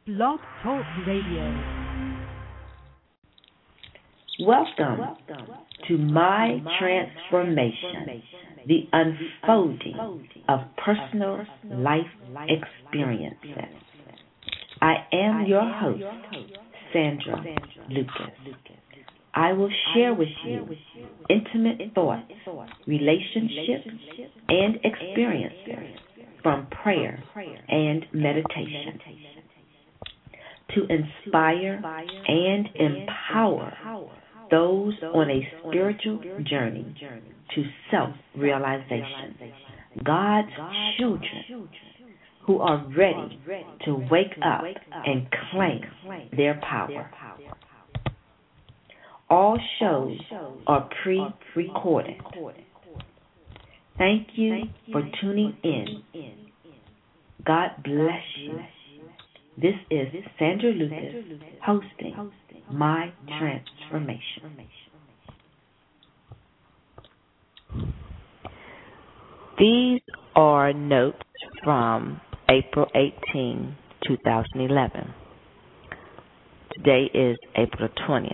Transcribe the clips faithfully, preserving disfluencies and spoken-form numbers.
Blog Talk Radio. Welcome to My Transformation, the unfolding of personal life experiences. I am your host, Sandra Lucas. I will share with you intimate thoughts, relationships, and experiences from prayer and meditation to inspire and empower those on a spiritual journey to self-realization, God's children who are ready to wake up and claim their power. All shows are pre-recorded. Thank you for tuning in. God bless you. This is Sandra Lucas hosting My Transformation. These are notes from April eighteenth, twenty eleven. Today is April twentieth.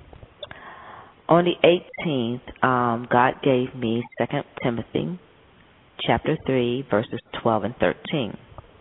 On the eighteenth, um, God gave me Second Timothy chapter three, verses twelve and thirteen.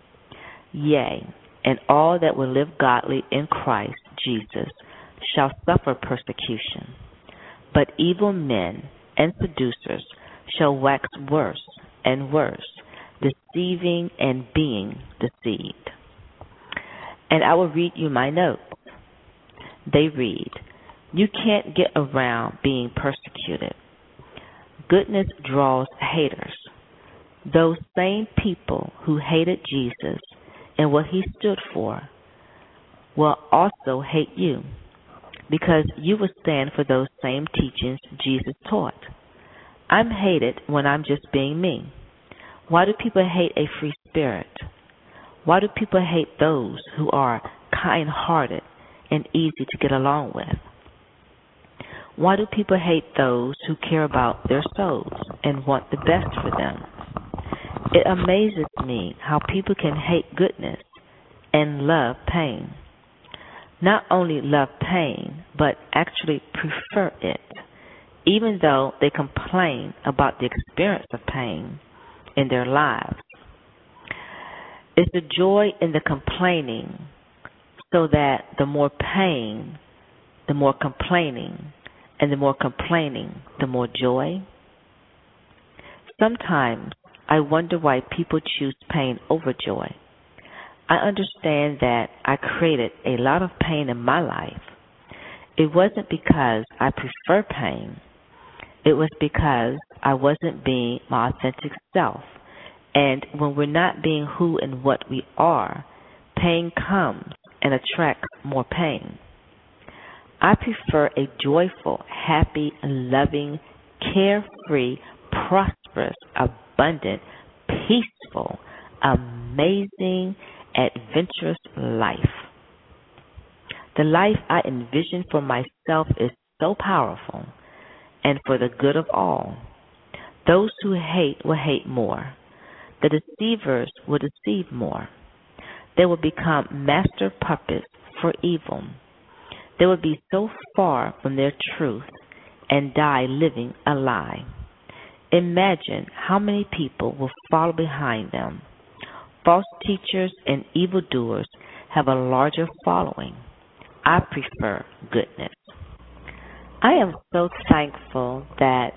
Yea, and all that will live godly in Christ Jesus shall suffer persecution. But evil men and seducers shall wax worse and worse, deceiving and being deceived. And I will read you my notes. They read, you can't get around being persecuted. Goodness draws haters. Those same people who hated Jesus and what he stood for will also hate you because you will stand for those same teachings Jesus taught. I'm hated when I'm just being me. Why do people hate a free spirit? Why do people hate those who are kind-hearted and easy to get along with? Why do people hate those who care about their souls and want the best for them? It amazes me how people can hate goodness and love pain. Not only love pain, but actually prefer it, even though they complain about the experience of pain in their lives. It's the joy in the complaining, so that the more pain, the more complaining, and the more complaining, the more joy. Sometimes I wonder why people choose pain over joy. I understand that I created a lot of pain in my life. It wasn't because I prefer pain. It was because I wasn't being my authentic self. And when we're not being who and what we are, pain comes and attracts more pain. I prefer a joyful, happy, loving, carefree, prosperous, abundant, peaceful, amazing, adventurous life. The life I envision for myself is so powerful and for the good of all. Those who hate will hate more. The deceivers will deceive more. They will become master puppets for evil. They will be so far from their truth and die living a lie. Imagine how many people will follow behind them. False teachers and evildoers have a larger following. I prefer goodness. I am so thankful that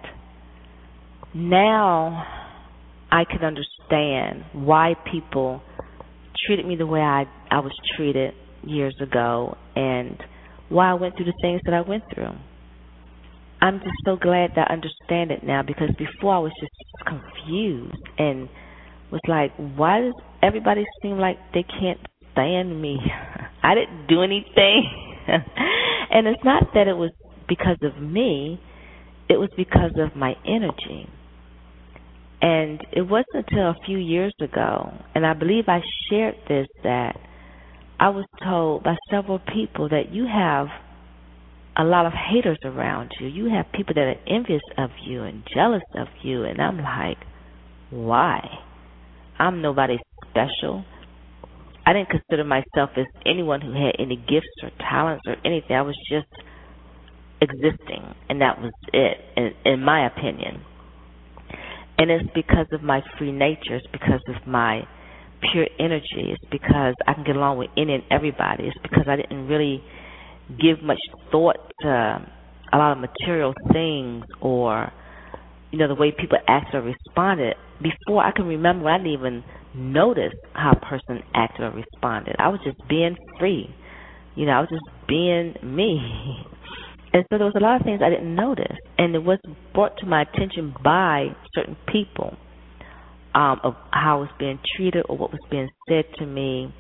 now I can understand why people treated me the way I, I was treated years ago and why I went through the things that I went through. I'm just so glad that I understand it now, because before I was just confused and was like, why does everybody seem like they can't stand me? I didn't do anything. And it's not that it was because of me. It was because of my energy. And it wasn't until a few years ago, and I believe I shared this, that I was told by several people that you have a lot of haters around you. You have people that are envious of you and jealous of you. And I'm like, why? I'm nobody special. I didn't consider myself as anyone who had any gifts or talents or anything. I was just existing, and that was it, in, in my opinion. And it's because of my free nature. It's because of my pure energy. It's because I can get along with any and everybody. It's because I didn't really give much thought to a lot of material things or, you know, the way people acted or responded. Before I can remember, I didn't even notice how a person acted or responded. I was just being free. You know, I was just being me. And so there was a lot of things I didn't notice. And it was brought to my attention by certain people um, of how I was being treated or what was being said to me.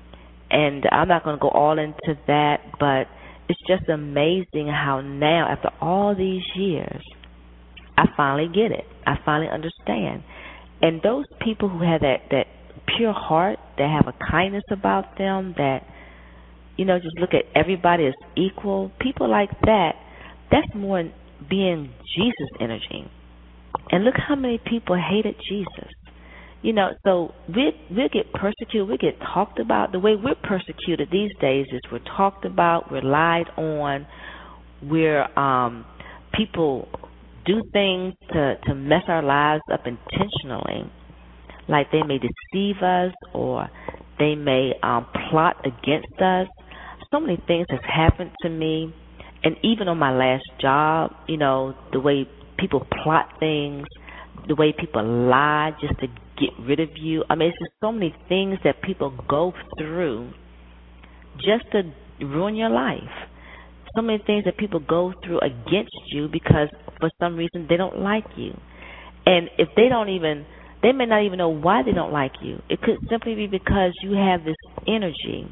And I'm not going to go all into that, but it's just amazing how now, after all these years, I finally get it. I finally understand. And those people who have that, that pure heart, that have a kindness about them, that, you know, just look at everybody as equal, people like that, that's more being Jesus energy. And look how many people hated Jesus. You know, so we we get persecuted, we get talked about. The way we're persecuted these days is we're talked about, we're lied on, we're um, people do things to, to mess our lives up intentionally. Like they may deceive us or they may um, plot against us. So many things have happened to me. And even on my last job, you know, the way people plot things, the way people lie just to get rid of you. I mean, it's just so many things that people go through just to ruin your life. So many things that people go through against you because for some reason they don't like you. And if they don't even, they may not even know why they don't like you. It could simply be because you have this energy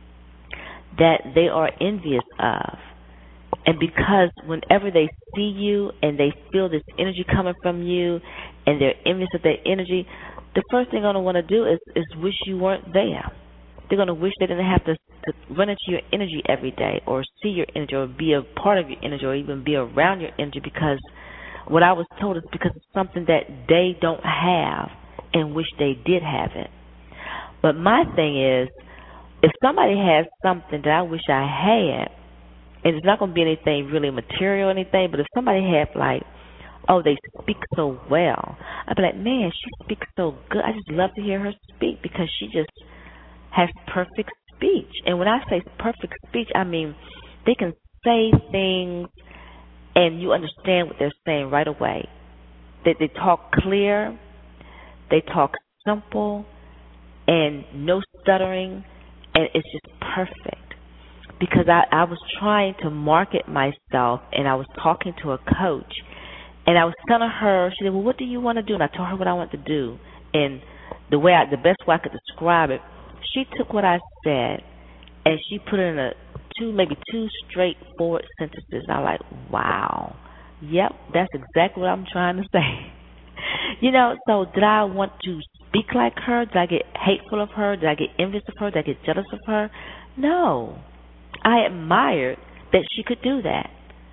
that they are envious of. And because whenever they see you and they feel this energy coming from you and they're envious of that energy, the first thing they're going to want to do is, is wish you weren't there. They're going to wish they didn't have to, to run into your energy every day or see your energy or be a part of your energy or even be around your energy, because what I was told is because it's something that they don't have and wish they did have it. But my thing is, if somebody has something that I wish I had, and it's not going to be anything really material or anything, but if somebody had like, oh, they speak so well, I'd be like, man, she speaks so good. I just love to hear her speak because she just has perfect speech. And when I say perfect speech, I mean they can say things and you understand what they're saying right away. They, they talk clear, they talk simple, and no stuttering, and it's just perfect. Because I, I was trying to market myself, and I was talking to a coach, and I was telling her, she said, well, what do you want to do? And I told her what I want to do. And the way I, the best way I could describe it, she took what I said, and she put it in a two, maybe two straightforward sentences. And I'm like, wow, yep, that's exactly what I'm trying to say. You know, so did I want to speak like her? Did I get hateful of her? Did I get envious of her? Did I get jealous of her? No. I admired that she could do that.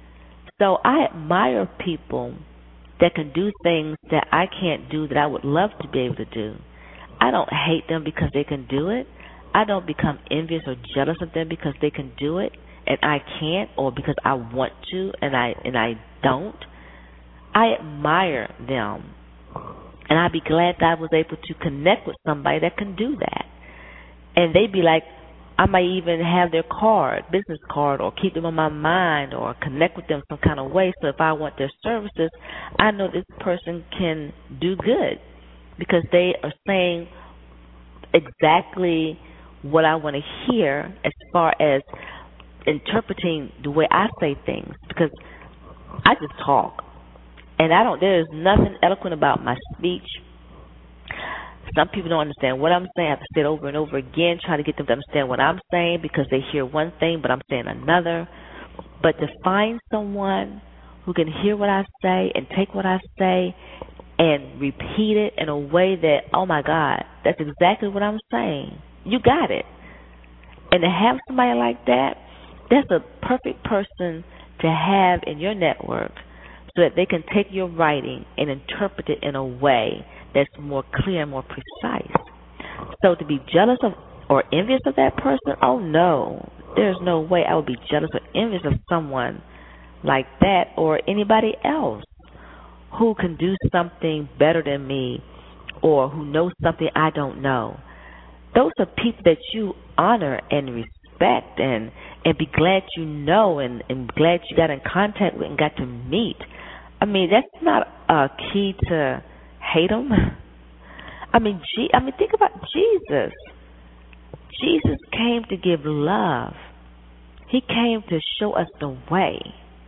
So I admire people that can do things that I can't do that I would love to be able to do. I don't hate them because they can do it. I don't become envious or jealous of them because they can do it and I can't, or because I want to and I and I don't. I admire them, and I'd be glad that I was able to connect with somebody that can do that. And they'd be like, I might even have their card, business card, or keep them on my mind or connect with them some kind of way. So if I want their services, I know this person can do good because they are saying exactly what I want to hear as far as interpreting the way I say things, because I just talk. And I don't, there's nothing eloquent about my speech. Some people don't understand what I'm saying. I have to say it over and over again, trying to get them to understand what I'm saying because they hear one thing, but I'm saying another. But to find someone who can hear what I say and take what I say and repeat it in a way that, oh, my God, that's exactly what I'm saying. You got it. And to have somebody like that, that's a perfect person to have in your network so that they can take your writing and interpret it in a way that's more clear and more precise. So to be jealous of or envious of that person, oh no, there's no way I would be jealous or envious of someone like that or anybody else who can do something better than me or who knows something I don't know. Those are people that you honor and respect and, and be glad you know and, and glad you got in contact with and got to meet. I mean, that's not a key to hate them. I mean, gee, I mean, think about Jesus. Jesus came to give love. He came to show us the way.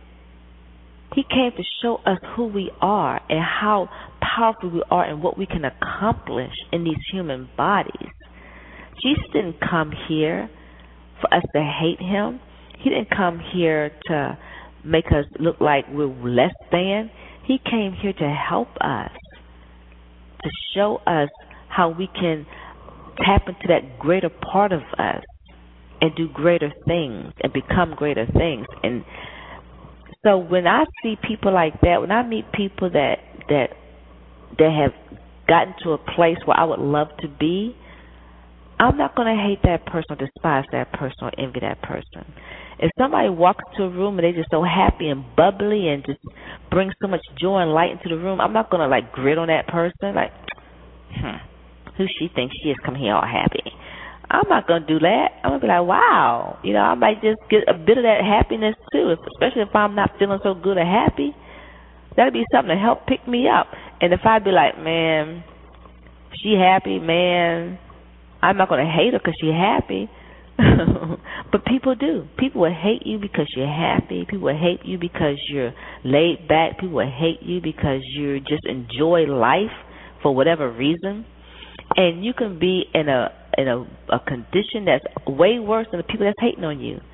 He came to show us who we are and how powerful we are and what we can accomplish in these human bodies. Jesus didn't come here for us to hate him. He didn't come here to make us look like we're less than. He came here to help us, to show us how we can tap into that greater part of us and do greater things and become greater things. And so when I see people like that, when I meet people that that that have gotten to a place where I would love to be, I'm not going to hate that person or despise that person or envy that person. If somebody walks into a room and they're just so happy and bubbly and just bring so much joy and light into the room, I'm not going to like grit on that person like, hmm, who she thinks she is coming here all happy. I'm not going to do that. I'm going to be like, wow. You know, I might just get a bit of that happiness too, especially if I'm not feeling so good or happy. That'll be something to help pick me up. And if I be like, man, she happy, man, I'm not going to hate her because she's happy. But people do. People will hate you because you're happy. People will hate you because you're laid back. People will hate you because you just enjoy life for whatever reason. And you can be in a in a, a condition that's way worse than the people that's hating on you.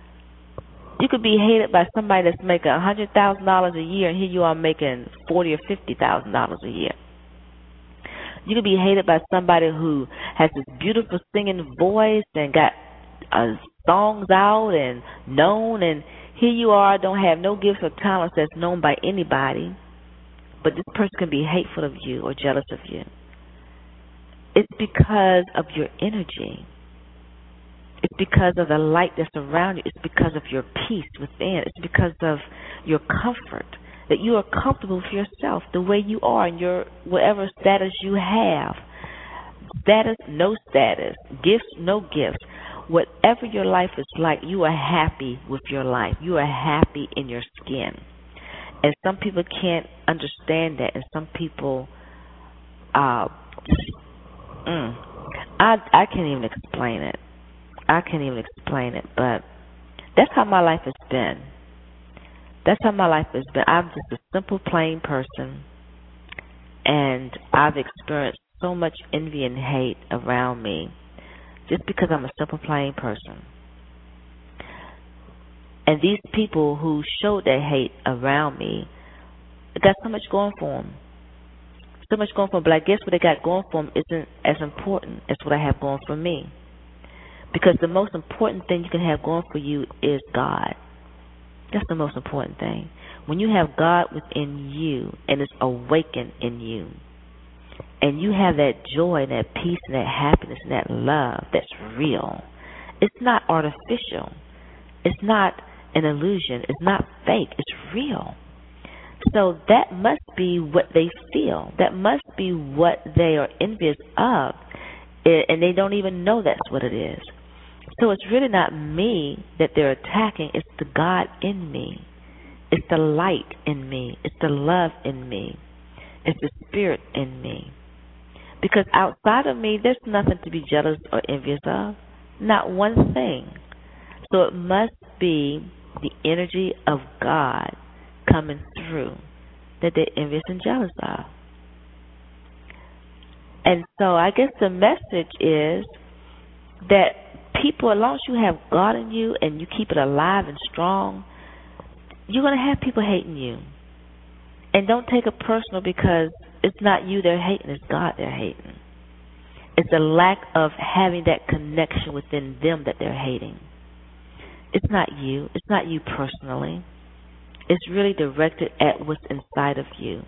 You could be hated by somebody that's making a hundred thousand dollars a year, and here you are making forty or fifty thousand dollars a year. You could be hated by somebody who has this beautiful singing voice and got uh, songs out and known, and here you are, don't have no gifts or talents that's known by anybody, but this person can be hateful of you or jealous of you. It's because of your energy. It's because of the light that's around you. It's because of your peace within. It's because of your comfort, that you are comfortable with yourself, the way you are, and your whatever status you have. Status, no status. Gifts, no gifts. Whatever your life is like, you are happy with your life. You are happy in your skin. And some people can't understand that, and some people, uh, mm, I I can't even explain it. I can't even explain it, but that's how my life has been. That's how my life has been. I'm just a simple, plain person, and I've experienced so much envy and hate around me just because I'm a simple, plain person. And these people who showed their hate around me got so much going for them. So much going for them, but I guess what they got going for them isn't as important as what I have going for me. Because the most important thing you can have going for you is God. That's the most important thing. When you have God within you and it's awakened in you, and you have that joy and that peace and that happiness and that love that's real, it's not artificial. It's not an illusion. It's not fake. It's real. So that must be what they feel. That must be what they are envious of, and they don't even know that's what it is. So it's really not me that they're attacking. It's the God in me. It's the light in me. It's the love in me. It's the spirit in me. Because outside of me, there's nothing to be jealous or envious of. Not one thing. So it must be the energy of God coming through that they're envious and jealous of. And so I guess the message is that people, as long as you have God in you and you keep it alive and strong, you're going to have people hating you. And don't take it personal, because it's not you they're hating, it's God they're hating. It's the lack of having that connection within them that they're hating. It's not you. It's not you personally. It's really directed at what's inside of you.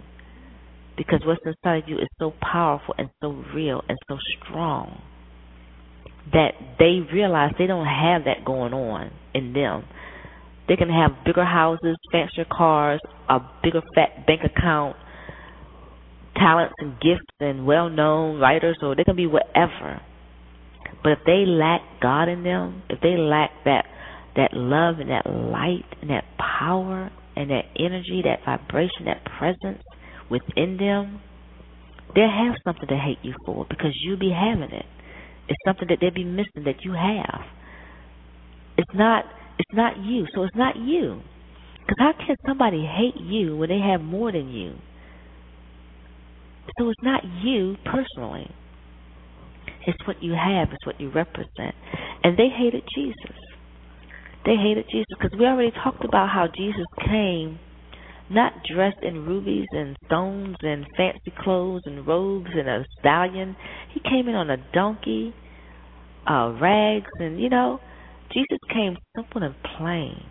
Because what's inside of you is so powerful and so real and so strong that they realize they don't have that going on in them. They can have bigger houses, fancier cars, a bigger fat bank account, talents and gifts and well-known writers, or they can be whatever. But if they lack God in them, if they lack that that love and that light and that power and that energy, that vibration, that presence within them, they'll have something to hate you for because you'll be having it. It's something that they'll be missing that you have. It's not it's not you, so it's not you. Because how can somebody hate you when they have more than you? So it's not you personally. It's what you have. It's what you represent. And they hated Jesus. They hated Jesus because we already talked about how Jesus came not dressed in rubies and stones and fancy clothes and robes and a stallion. He came in on a donkey, uh, rags, and, you know, Jesus came simple and plain.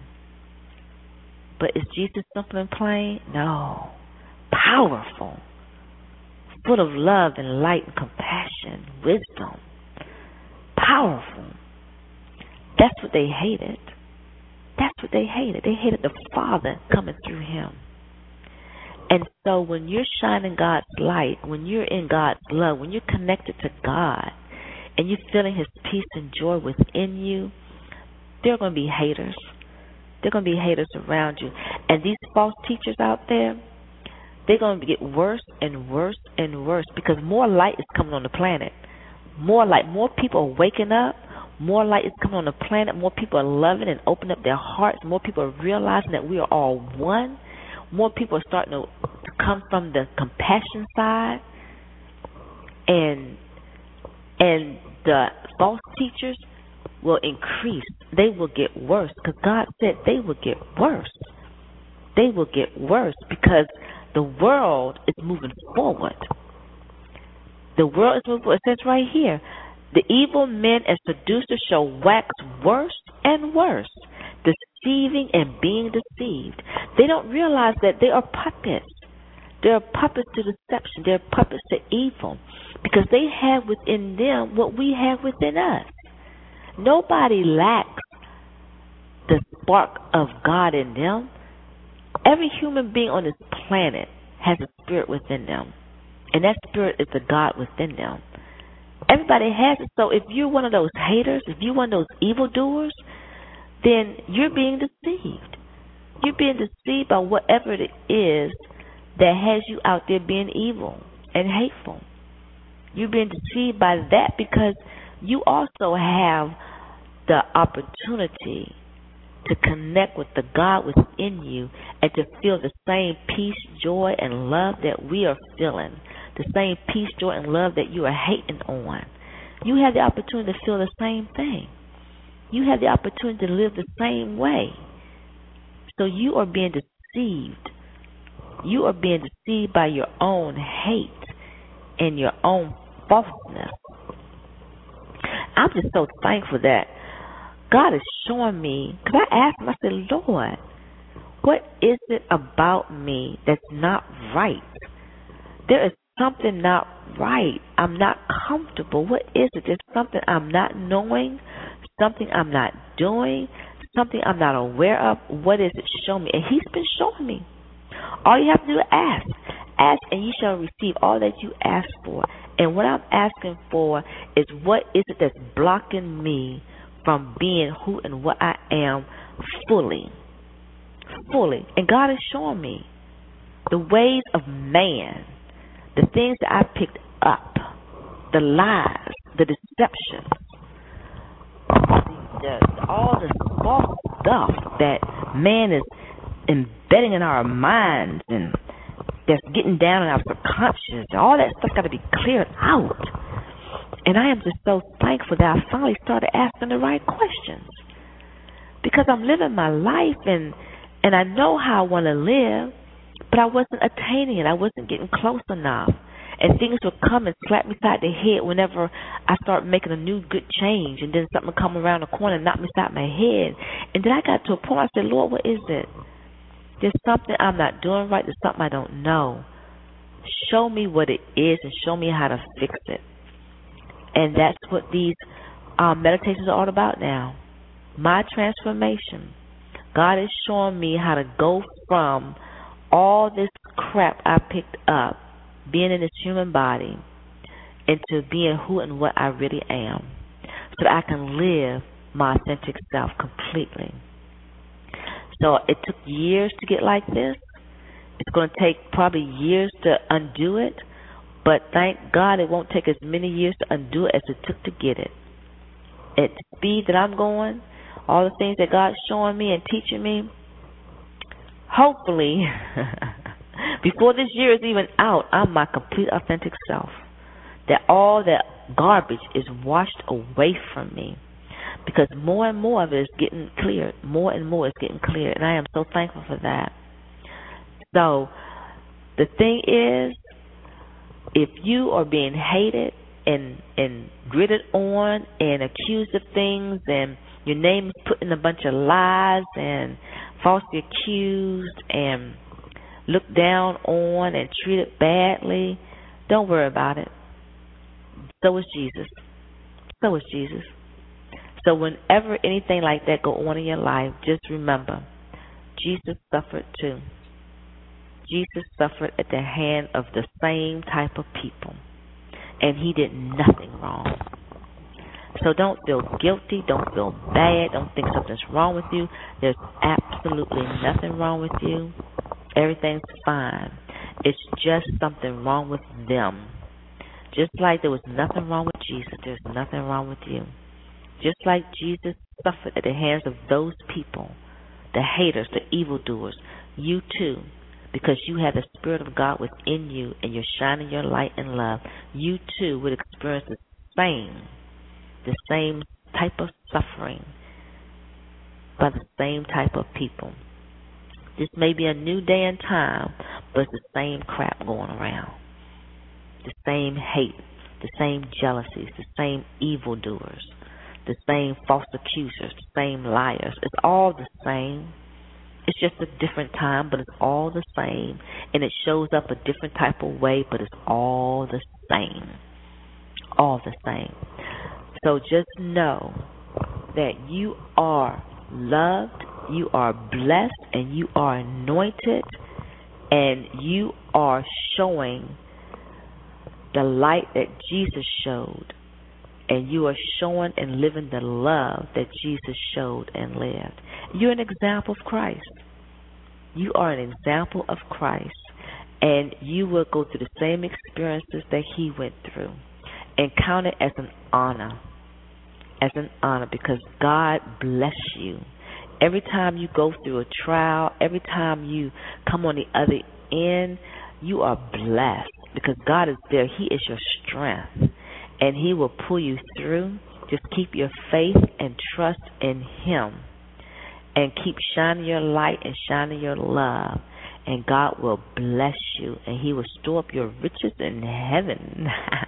But is Jesus simple and plain? No. Powerful. Full of love and light and compassion, wisdom. Powerful. That's what they hated. That's what they hated. They hated the Father coming through him. And so when you're shining God's light, when you're in God's love, when you're connected to God, and you're feeling his peace and joy within you, there are going to be haters. There are going to be haters around you. And these false teachers out there, they're going to get worse and worse and worse because more light is coming on the planet. More light. More people are waking up. More light is coming on the planet. More people are loving and opening up their hearts. More people are realizing that we are all one. More people are starting to, to come from the compassion side. And and the false teachers will increase. They will get worse because God said they will get worse. They will get worse because the world is moving forward. The world is moving forward. It says right here, the evil men and seducers shall wax worse and worse, deceiving and being deceived. They don't realize that they are puppets. They are puppets to deception. They are puppets to evil because they have within them what we have within us. Nobody lacks the spark of God in them. Every human being on this planet has a spirit within them, and that spirit is the God within them. Everybody has it. So if you're one of those haters, if you're one of those evildoers, then you're being deceived. You're being deceived by whatever it is that has you out there being evil and hateful. You're being deceived by that because you also have the opportunity to connect with the God within you and to feel the same peace, joy, and love that we are feeling. The same peace, joy, and love that you are hating on. You have the opportunity to feel the same thing. You have the opportunity to live the same way. So you are being deceived. You are being deceived by your own hate and your own falseness. I'm just so thankful that God is showing me, because I asked him, I said, Lord, what is it about me that's not right? There is something not right. I'm not comfortable. What is it? There's something I'm not knowing, something I'm not doing, something I'm not aware of. What is it? Show me. And he's been showing me. All you have to do is ask. Ask and you shall receive all that you ask for. And what I'm asking for is what is it that's blocking me from being who and what I am fully. Fully. And God is showing me the ways of man, the things that I picked up, the lies, the deceptions, the, the, all the false stuff that man is embedding in our minds and that's getting down in our subconscious. All that stuff got to be cleared out. And I am just so thankful that I finally started asking the right questions. Because I'm living my life and and I know how I want to live, but I wasn't attaining it. I wasn't getting close enough. And things would come and slap me side the head whenever I start making a new good change. And then something would come around the corner and knock me side my head. And then I got to a point where I said, Lord, what is it? There's something I'm not doing right. There's something I don't know. Show me what it is and show me how to fix it. And that's what these our meditations are all about now. My transformation. God is showing me how to go from all this crap I picked up, being in this human body, into being who and what I really am, so that I can live my authentic self completely. So it took years to get like this. It's going to take probably years to undo it, but thank God it won't take as many years to undo it as it took to get it. At the speed that I'm going, all the things that God's showing me and teaching me, hopefully, before this year is even out, I'm my complete authentic self. That all that garbage is washed away from me. Because more and more of it is getting cleared. More and more is getting cleared. And I am so thankful for that. So, the thing is, if you are being hated and and gritted on and accused of things, and your name is put in a bunch of lies and falsely accused and looked down on and treated badly, don't worry about it. So is Jesus. So is Jesus. So whenever anything like that go on in your life, just remember, Jesus suffered too. Jesus suffered at the hand of the same type of people, and he did nothing wrong. So don't feel guilty, don't feel bad, don't think something's wrong with you. There's absolutely nothing wrong with you. Everything's fine. It's just something wrong with them. Just like there was nothing wrong with Jesus, there's nothing wrong with you. Just like Jesus suffered at the hands of those people, the haters, the evildoers, you too, because you have the Spirit of God within you and you're shining your light and love, you too would experience the same, the same type of suffering by the same type of people. This may be a new day and time, but it's the same crap going around. The same hate, the same jealousies, the same evildoers, the same false accusers, the same liars. It's all the same. It's just a different time, but it's all the same. And it shows up a different type of way, but it's all the same. All the same. So just know that you are loved, you are blessed, and you are anointed, and you are showing the light that Jesus showed, and you are showing and living the love that Jesus showed and lived. You're an example of Christ. You are an example of Christ, and you will go through the same experiences that he went through, and count it as an honor, as an honor, because God bless you. Every time you go through a trial, every time you come on the other end, you are blessed, because God is there. He is your strength, and he will pull you through. Just keep your faith and trust in him, and keep shining your light and shining your love, and God will bless you, and he will store up your riches in heaven.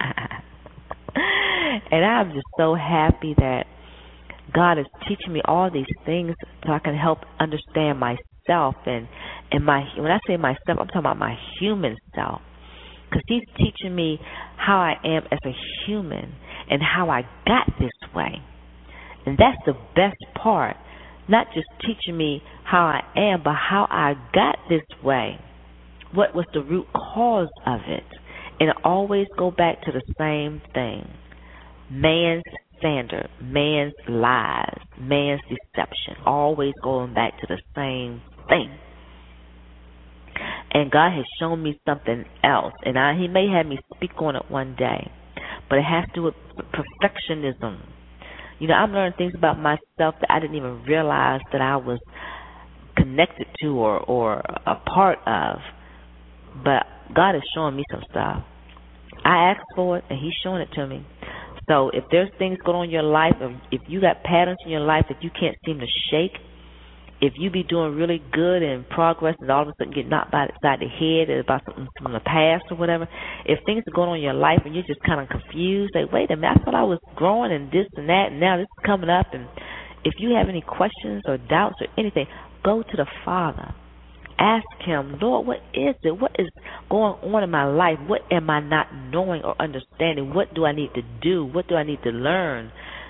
And I'm just so happy that God is teaching me all these things so I can help understand myself, and, and my when I say myself, I'm talking about my human self. Because he's teaching me how I am as a human and how I got this way. And that's the best part. Not just teaching me how I am, but how I got this way. What was the root cause of it? And it always go back to the same thing. Man's standard, man's lies, man's deception. Always going back to the same thing. And God has shown me something else, and I, he may have me speak on it one day, but it has to do with perfectionism. You know, I'm learning things about myself that I didn't even realize that I was connected to or, or a part of, but God is showing me some stuff. I asked for it, and he's showing it to me. So if there's things going on in your life, if you got patterns in your life that you can't seem to shake, if you be doing really good and progress and all of a sudden get knocked by the side of the head about something from the past or whatever, if things are going on in your life and you're just kind of confused, like, wait a minute, I thought I was growing and this and that, and now this is coming up. And if you have any questions or doubts or anything, go to the Father. Ask him, Lord, what is it? What is going on in my life? What am I not knowing or understanding? What do I need to do? What do I need to learn?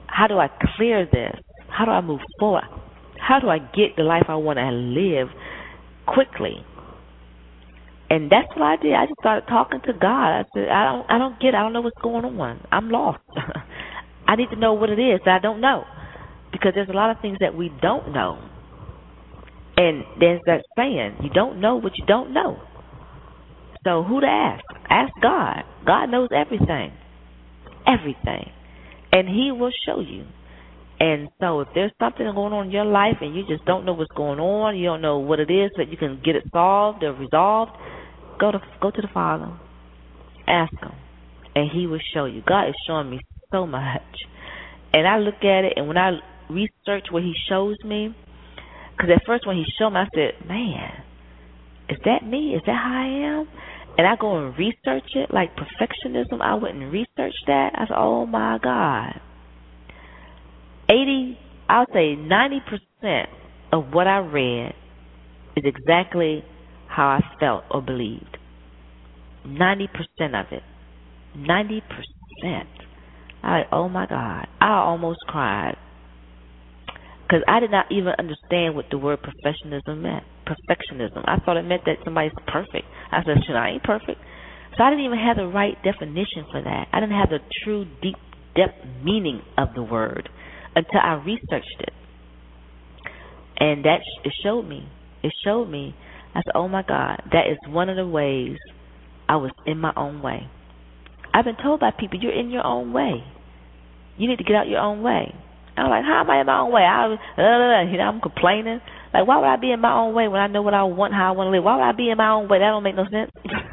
How do I clear this? How do I move forward? How do I get the life I want to live quickly? And that's what I did. I just started talking to God. I said, I don't, I don't get it. I don't know what's going on. I'm lost. I need to know what it is that I don't know, because there's a lot of things that we don't know. And there's that saying, you don't know what you don't know. So who to ask? Ask God. God knows everything. Everything. And He will show you. And so if there's something going on in your life and you just don't know what's going on, you don't know what it is, that you can get it solved or resolved, go to go to the Father. Ask Him. And He will show you. God is showing me so much. And I look at it, and when I research what He shows me, because at first when He showed me, I said, man, is that me? Is that how I am? And I go and research it, like perfectionism. I went and researched that. I said, oh, my God. eighty, I'll say ninety percent of what I read is exactly how I felt or believed. ninety percent of it. ninety percent. I like, oh, my God. I almost cried. Because I did not even understand what the word perfectionism meant. Perfectionism. I thought it meant that somebody's perfect. I said, shit, I ain't perfect. So I didn't even have the right definition for that. I didn't have the true, deep, depth meaning of the word until I researched it. And that it showed me. It showed me. I said, oh, my God, that is one of the ways I was in my own way. I've been told by people, you're in your own way. You need to get out your own way. I'm like, how am I in my own way? I, uh, you know, I'm complaining. Like, why would I be in my own way when I know what I want, how I want to live? Why would I be in my own way? That don't make no sense.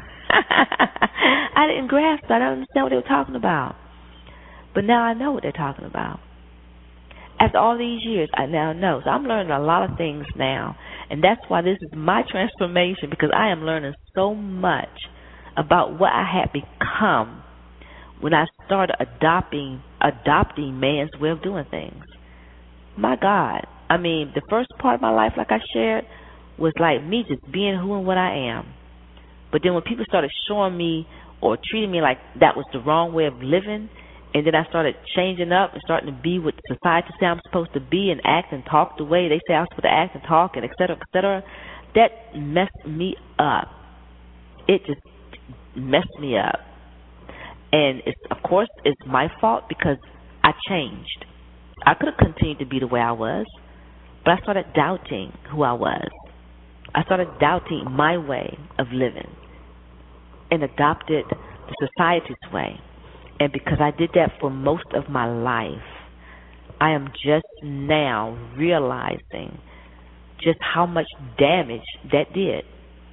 I didn't grasp it. I didn't understand what they were talking about. But now I know what they're talking about. After all these years, I now know. So I'm learning a lot of things now. And that's why this is my transformation, because I am learning so much about what I had become when I started adopting adopting man's way of doing things. My God. I mean, the first part of my life, like I shared, was like me just being who and what I am. But then when people started showing me or treating me like that was the wrong way of living, and then I started changing up and starting to be what society says I'm supposed to be and act and talk the way they say I'm supposed to act and talk, and et cetera, et cetera, that messed me up. It just messed me up. And, it's, of course, it's my fault because I changed. I could have continued to be the way I was, but I started doubting who I was. I started doubting my way of living and adopted the society's way. And because I did that for most of my life, I am just now realizing just how much damage that did.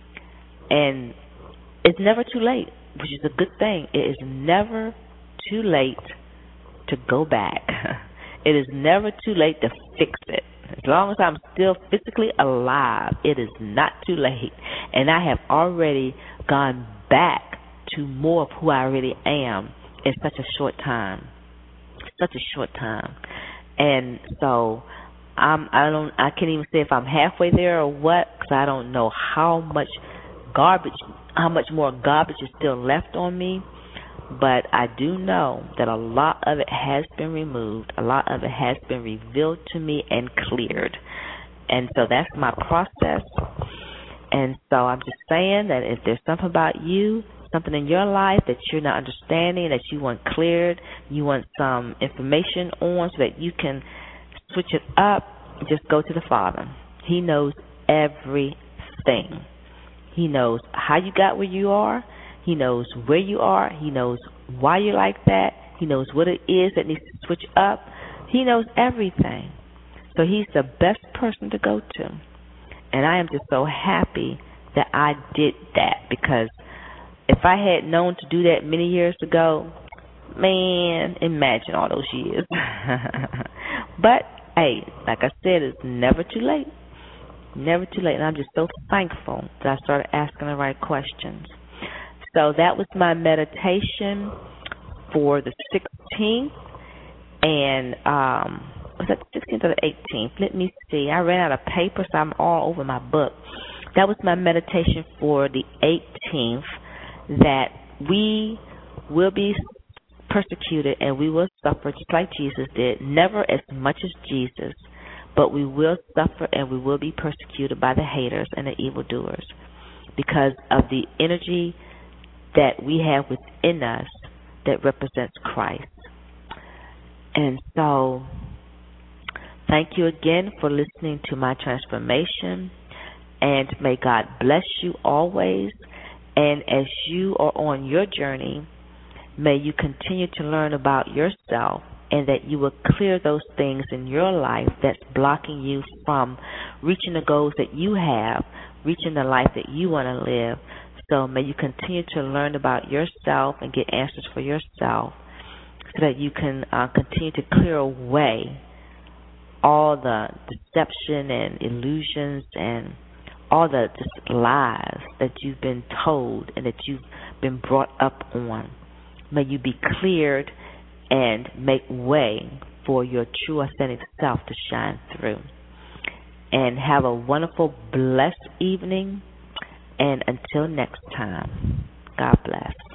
And it's never too late, which is a good thing. It is never too late to go back. It is never too late to fix it. As long as I'm still physically alive, it is not too late. And I have already gone back to more of who I really am in such a short time. Such a short time. And so I'm, I don't, I can't even say if I'm halfway there or what, because I don't know how much garbage, how much more garbage is still left on me. But I do know that a lot of it has been removed. A lot of it has been revealed to me and cleared. And so that's my process. And so I'm just saying that if there's something about you, something in your life that you're not understanding, that you want cleared, you want some information on so that you can switch it up, just go to the Father. He knows everything. He knows how you got where you are. He knows where you are. He knows why you're like that. He knows what it is that needs to switch up. He knows everything. So he's the best person to go to. And I am just so happy that I did that, because if I had known to do that many years ago, man, imagine all those years. But, hey, like I said, it's never too late. Never too late. And I'm just so thankful that I started asking the right questions. So that was my meditation for the sixteenth. And um, was that the sixteenth or the eighteenth? Let me see. I ran out of paper, so I'm all over my book. That was my meditation for the eighteenth, that we will be persecuted and we will suffer just like Jesus did, never as much as Jesus, but we will suffer and we will be persecuted by the haters and the evildoers because of the energy that we have within us that represents Christ. And so, thank you again for listening to my transformation, and may God bless you always. And as you are on your journey, may you continue to learn about yourself, and that you will clear those things in your life that's blocking you from reaching the goals that you have, reaching the life that you want to live. So may you continue to learn about yourself and get answers for yourself so that you can uh, continue to clear away all the deception and illusions and all the just lies that you've been told and that you've been brought up on. May you be cleared and make way for your true authentic self to shine through. And have a wonderful, blessed evening. And until next time, God bless.